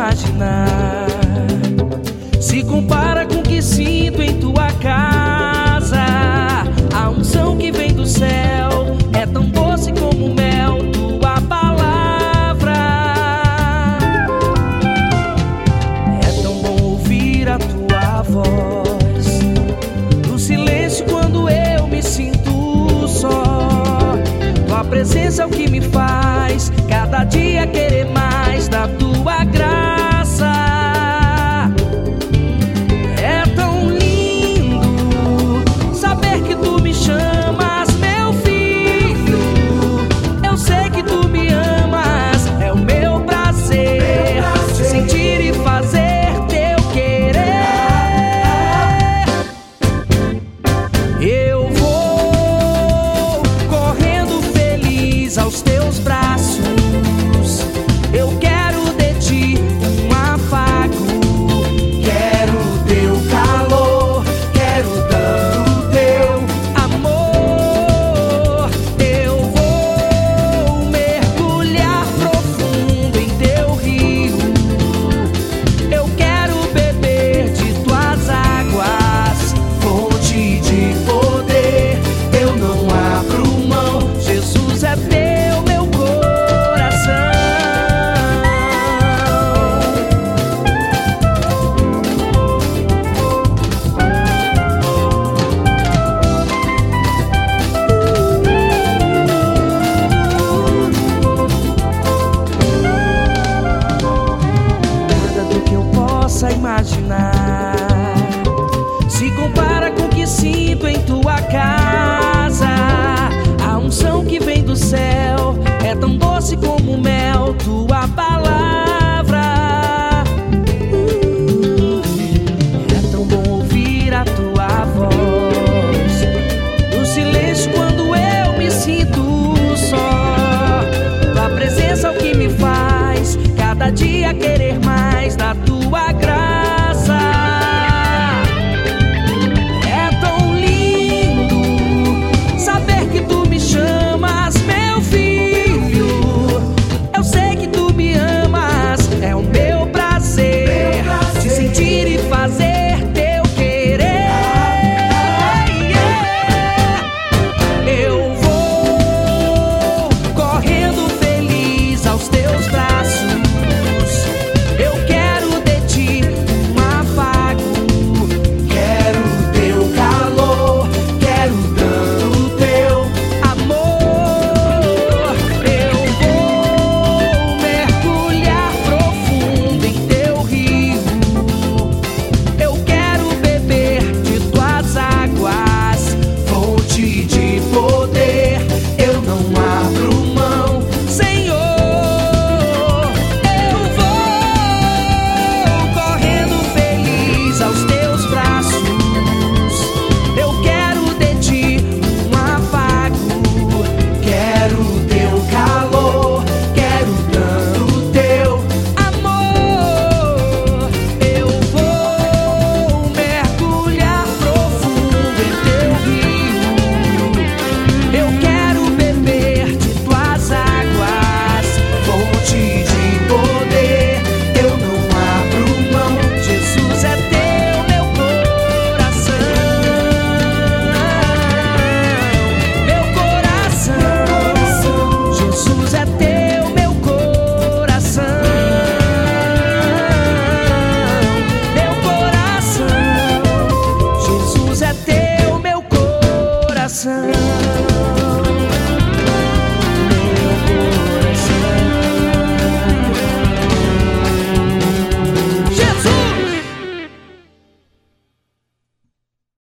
imaginar. Se compara com o que sinto em tua casa. A unção que vem do céu é tão doce como mel, tua palavra. É tão bom ouvir a tua voz no silêncio quando eu me sinto só. Tua presença é o que me faz cada dia querer